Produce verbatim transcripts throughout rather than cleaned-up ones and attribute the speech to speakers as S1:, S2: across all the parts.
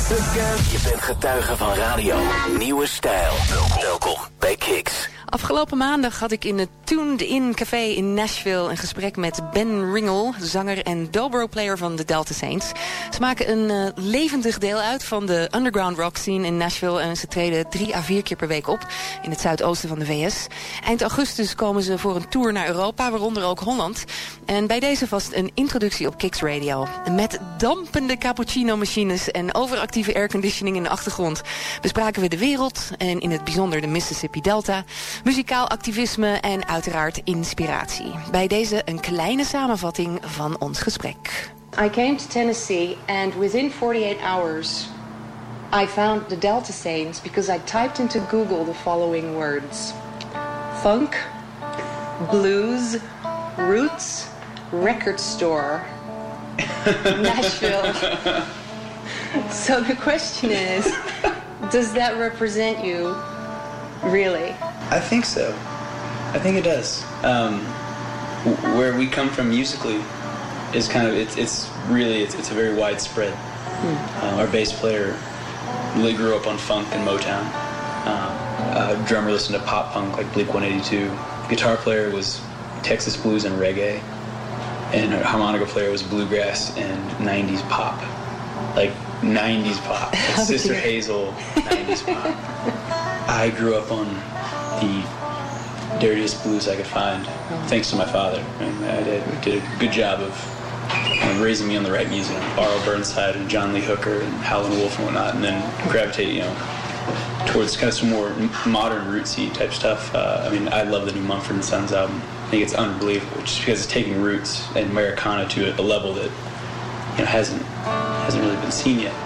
S1: Je bent getuige van radio. Nieuwe stijl. Welkom bij Kicks.
S2: Afgelopen maandag had ik in het Tuned In Café in Nashville een gesprek met Ben Ringel, zanger en dobro-player van de Delta Saints. Ze maken een uh, levendig deel uit van de underground rock scene in Nashville en ze treden drie à vier keer per week op in het zuidoosten van de V S. Eind augustus komen ze voor een tour naar Europa, waaronder ook Holland. En bij deze vast een introductie op Kicks Radio. Met dampende cappuccino-machines en overactieve airconditioning in de achtergrond bespraken we de wereld en in het bijzonder de Mississippi Delta, muzikaal activisme en uiteraard inspiratie. Bij deze een kleine samenvatting van ons gesprek.
S3: I came to Tennessee and within forty-eight hours I found the Delta Saints because I typed into Google the following words: funk, blues, roots, record store, Nashville. So the question is, does that represent you really?
S4: I think so. I think it does. Um, w- where we come from musically is kind of, it's, it's really, it's, it's a very widespread. Hmm. Uh, our bass player really grew up on funk and Motown. Uh, uh, drummer listened to pop punk like Blink one eighty-two. Guitar player was Texas blues and reggae. And our harmonica player was bluegrass and nineties pop. Like nineties pop. Like Sister Hazel, nineties pop. I grew up on the dirtiest blues I could find, oh. thanks to my father. And my dad did a good job of you know, raising me on the right music. Barrow Burnside and John Lee Hooker and Howlin' Wolf and whatnot, and then gravitate, you know, towards kind of some more modern rootsy type stuff. Uh, I mean, I love the new Mumford and Sons album. I think it's unbelievable, just because it's taking roots and Americana to a level that you know hasn't hasn't really been seen yet.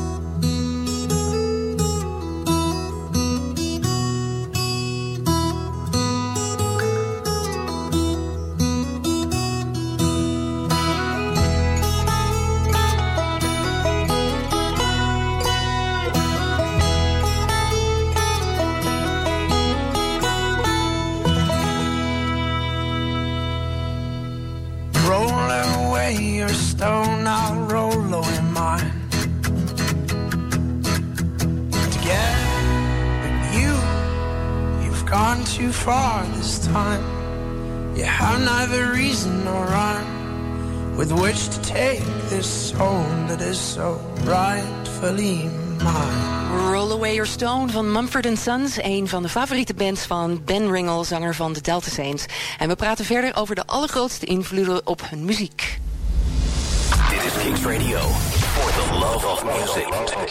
S5: Too far this time. You have neither reason nor rhyme with which to take this soul that is so rightfully mine.
S2: Roll Away Your Stone van Mumford and Sons, een van de favoriete bands van Ben Ringel, zanger van de Delta Saints. En we praten verder over de allergrootste invloeden op hun muziek.
S1: Dit is Kicks Radio, for the love of music.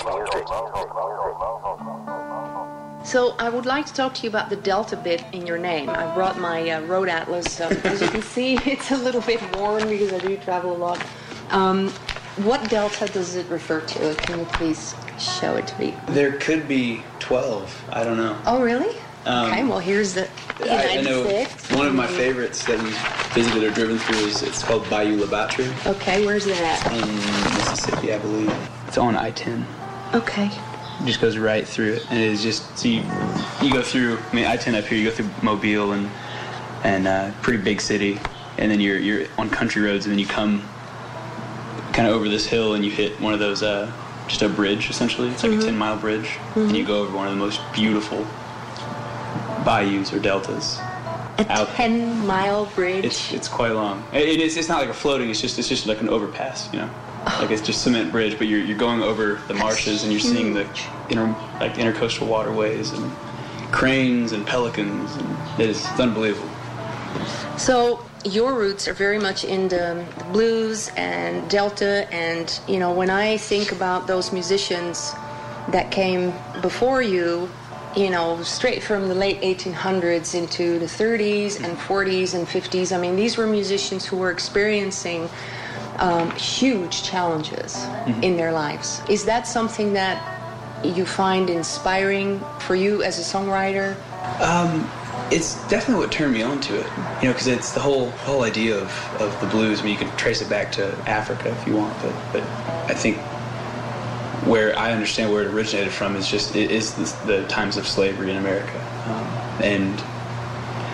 S3: So I would like to talk to you about the Delta bit in your name. I brought my uh, road atlas. Um, as you can see, it's a little bit worn because I do travel a lot. Um, what Delta does it refer to? Can you please show it to me?
S4: There could be twelve. I don't know.
S3: Oh, really?
S4: Um,
S3: okay, well, here's the United
S4: I, I know
S3: States.
S4: One of my favorites that we visited or driven through is, it's called Bayou La Batre.
S3: Okay, where's that?
S4: In Mississippi, I believe. It's on I ten.
S3: Okay.
S4: It just goes right through it, and it is just, so you, you go through, I mean, I ten up here, you go through Mobile and and uh, pretty big city, and then you're you're on country roads, and then you come kind of over this hill, and you hit one of those, uh, just a bridge, essentially. It's like mm-hmm. a ten-mile bridge, mm-hmm. and you go over one of the most beautiful bayous or deltas.
S3: A ten-mile bridge?
S4: It's it's quite long. It, it is, it's not like a floating, it's just it's just like an overpass, you know? Like it's just cement bridge, but you're you're going over the marshes and you're seeing the inter like intercoastal waterways and cranes and pelicans, and it is it's unbelievable.
S3: So your roots are very much in the, the blues and Delta, and you know when I think about those musicians that came before you, you know, straight from the late eighteen hundreds into the thirties and forties and fifties. I mean, these were musicians who were experiencing Um, huge challenges mm-hmm. in their lives. Is that something that you find inspiring for you as a songwriter?
S4: Um, it's definitely what turned me on to it. You know, because it's the whole whole idea of, of the blues. I mean, you can trace it back to Africa if you want, but but I think where I understand where it originated from is just it is the, the times of slavery in America, um, and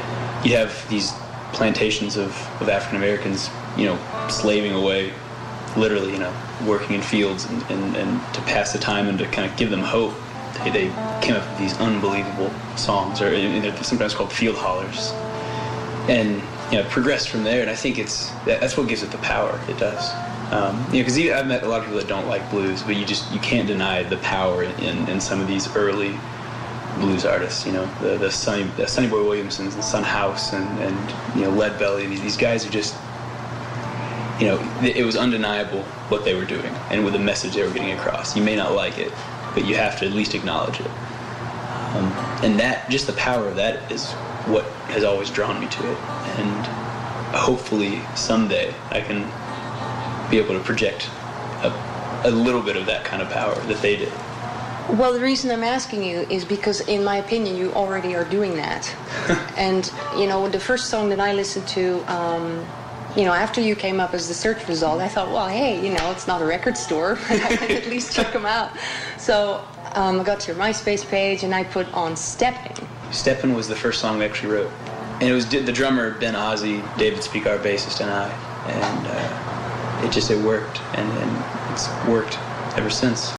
S4: you have these plantations of, of African Americans, you know, slaving away literally, you know, working in fields and, and, and to pass the time and to kind of give them hope. They, they came up with these unbelievable songs, or you know, sometimes called field hollers, and you know, progressed from there. And I think it's that, that's what gives it the power it does. Um, you know, because I've met a lot of people that don't like blues, but you just you can't deny the power in, in some of these early blues artists. You know, the the Sonny the Sonny Boy Williamsons and Son House and, and you know Lead Belly. These, these guys are just, you know, it was undeniable what they were doing and with the message they were getting across. You may not like it, but you have to at least acknowledge it. Um, and that, just the power of that is what has always drawn me to it. And hopefully someday I can be able to project a, a little bit of that kind of power that they did.
S3: Well, the reason I'm asking you is because, in my opinion, you already are doing that. And, you know, the first song that I listened to, um, you know, after you came up as the search result, I thought, well, hey, you know, it's not a record store, but I can at least check them out. So um, I got to your MySpace page, and I put on Steppin'.
S4: Steppin' was the first song we actually wrote. And it was the drummer, Ben Ozzie, David Speak, our bassist, and I. And uh, it just, it worked. And, and it's worked ever since.